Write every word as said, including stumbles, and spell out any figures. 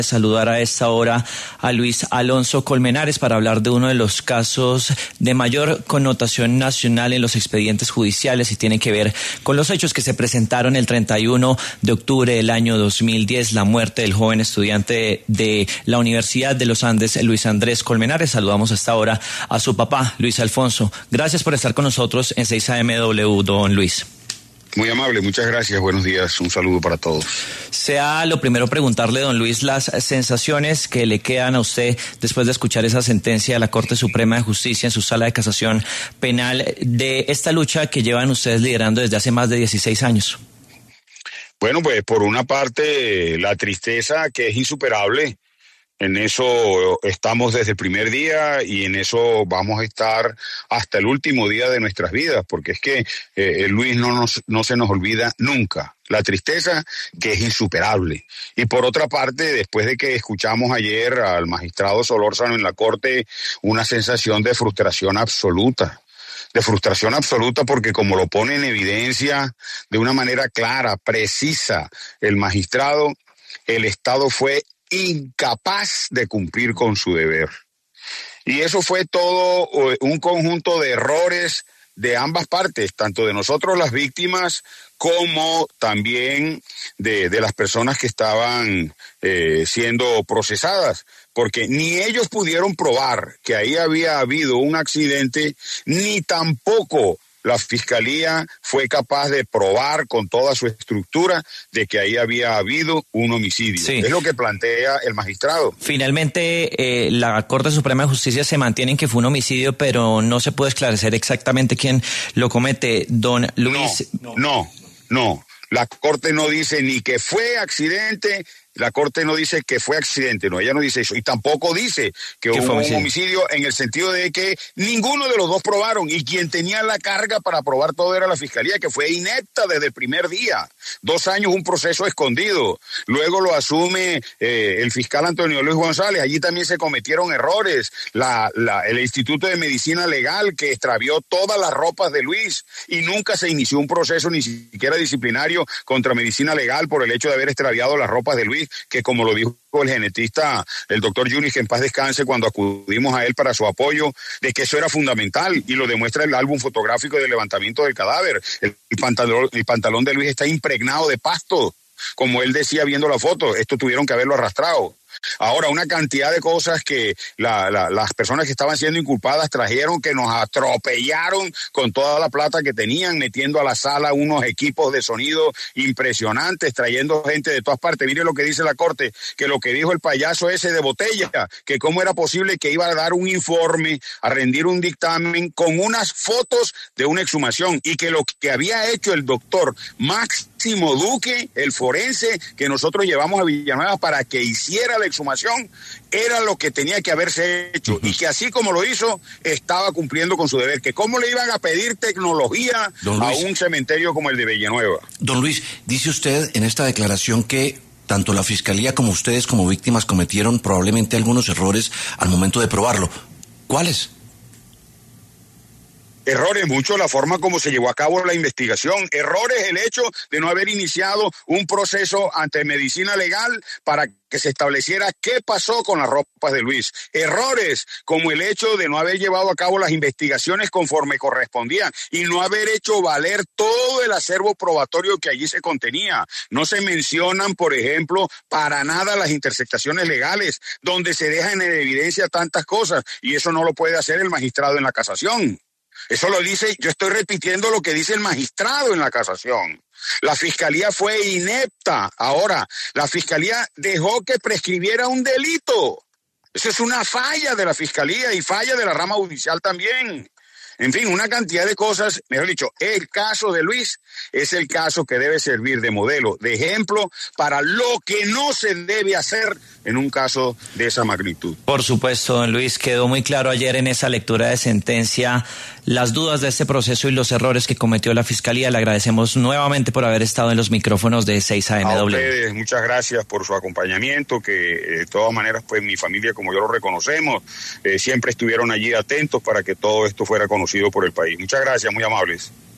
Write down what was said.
saludar a esta hora a Luis Alonso Colmenares para hablar de uno de los casos de mayor connotación nacional en los expedientes judiciales y tiene que ver con los hechos que se presentaron el treinta y uno de octubre del año dos mil diez, la muerte del joven estudiante de la Universidad de los Andes, Luis Andrés Colmenares. Saludamos hasta ahora a su papá, Luis Alfonso. Gracias por estar con nosotros en seis A M W, don Luis. Muy amable, muchas gracias, buenos días, un saludo para todos. Sea lo primero preguntarle, don Luis, las sensaciones que le quedan a usted después de escuchar esa sentencia de la Corte Suprema de Justicia en su sala de casación penal de esta lucha que llevan ustedes liderando desde hace más de dieciséis años. Bueno, pues por una parte la tristeza que es insuperable. En eso estamos desde el primer día y en eso vamos a estar hasta el último día de nuestras vidas, porque es que eh, Luis no, nos, no se nos olvida nunca. La tristeza que es insuperable. Y por otra parte, después de que escuchamos ayer al magistrado Solórzano en la Corte, una sensación de frustración absoluta. De frustración absoluta porque, como lo pone en evidencia de una manera clara, precisa, el magistrado, el Estado fue incapaz de cumplir con su deber. Y eso fue todo un conjunto de errores de ambas partes, tanto de nosotros las víctimas como también de, de las personas que estaban eh, siendo procesadas, porque ni ellos pudieron probar que ahí había habido un accidente, ni tampoco la Fiscalía fue capaz de probar con toda su estructura de que ahí había habido un homicidio. Sí. Es lo que plantea el magistrado. Finalmente, eh, la Corte Suprema de Justicia se mantiene en que fue un homicidio, pero no se puede esclarecer exactamente quién lo comete, don Luis. No, no, no. La Corte no dice ni que fue accidente. La Corte no dice que fue accidente, no, ella no dice eso, y tampoco dice que hubo un homicidio en el sentido de que ninguno de los dos probaron, y quien tenía la carga para probar todo era la Fiscalía, que fue inepta desde el primer día. Dos años un proceso escondido, luego lo asume eh, el fiscal Antonio Luis González, allí también se cometieron errores, la, la, el Instituto de Medicina Legal que extravió todas las ropas de Luis, y nunca se inició un proceso ni siquiera disciplinario contra Medicina Legal por el hecho de haber extraviado las ropas de Luis, que como lo dijo el genetista, el doctor Yunis, que en paz descanse, cuando acudimos a él para su apoyo, de que eso era fundamental, y lo demuestra el álbum fotográfico del levantamiento del cadáver. El, el, pantalón, el pantalón de Luis está impregnado de pasto, como él decía viendo la foto, esto tuvieron que haberlo arrastrado. Ahora, una cantidad de cosas que la, la, las personas que estaban siendo inculpadas trajeron, que nos atropellaron con toda la plata que tenían, metiendo a la sala unos equipos de sonido impresionantes, trayendo gente de todas partes. Mire lo que dice la Corte, que lo que dijo el payaso ese de Botella, que cómo era posible que iba a dar un informe, a rendir un dictamen con unas fotos de una exhumación, y que lo que había hecho el doctor Máximo Duque, el forense que nosotros llevamos a Villanueva para que hiciera la exhumación, era lo que tenía que haberse hecho, uh-huh. y que así como lo hizo, estaba cumpliendo con su deber, que cómo le iban a pedir tecnología a un cementerio como el de Villanueva. Don Luis, dice usted en esta declaración que tanto la Fiscalía como ustedes como víctimas cometieron probablemente algunos errores al momento de probarlo. ¿Cuáles? Errores mucho la forma como se llevó a cabo la investigación, errores el hecho de no haber iniciado un proceso ante Medicina Legal para que se estableciera qué pasó con las ropas de Luis, errores como el hecho de no haber llevado a cabo las investigaciones conforme correspondían y no haber hecho valer todo el acervo probatorio que allí se contenía. No se mencionan, por ejemplo, para nada las interceptaciones legales, donde se dejan en evidencia tantas cosas, y eso no lo puede hacer el magistrado en la casación. Eso lo dice, yo estoy repitiendo lo que dice el magistrado en la casación. La Fiscalía fue inepta. Ahora, la Fiscalía dejó que prescribiera un delito. Eso es una falla de la Fiscalía y falla de la rama judicial también. En fin, una cantidad de cosas, mejor dicho, el caso de Luis es el caso que debe servir de modelo, de ejemplo para lo que no se debe hacer en un caso de esa magnitud. Por supuesto, don Luis, quedó muy claro ayer en esa lectura de sentencia las dudas de este proceso y los errores que cometió la Fiscalía. Le agradecemos nuevamente por haber estado en los micrófonos de seis A M W. A ustedes, muchas gracias por su acompañamiento, que de todas maneras, pues mi familia, como yo lo reconocemos, eh, siempre estuvieron allí atentos para que todo esto fuera conocido por el país. Muchas gracias, muy amables.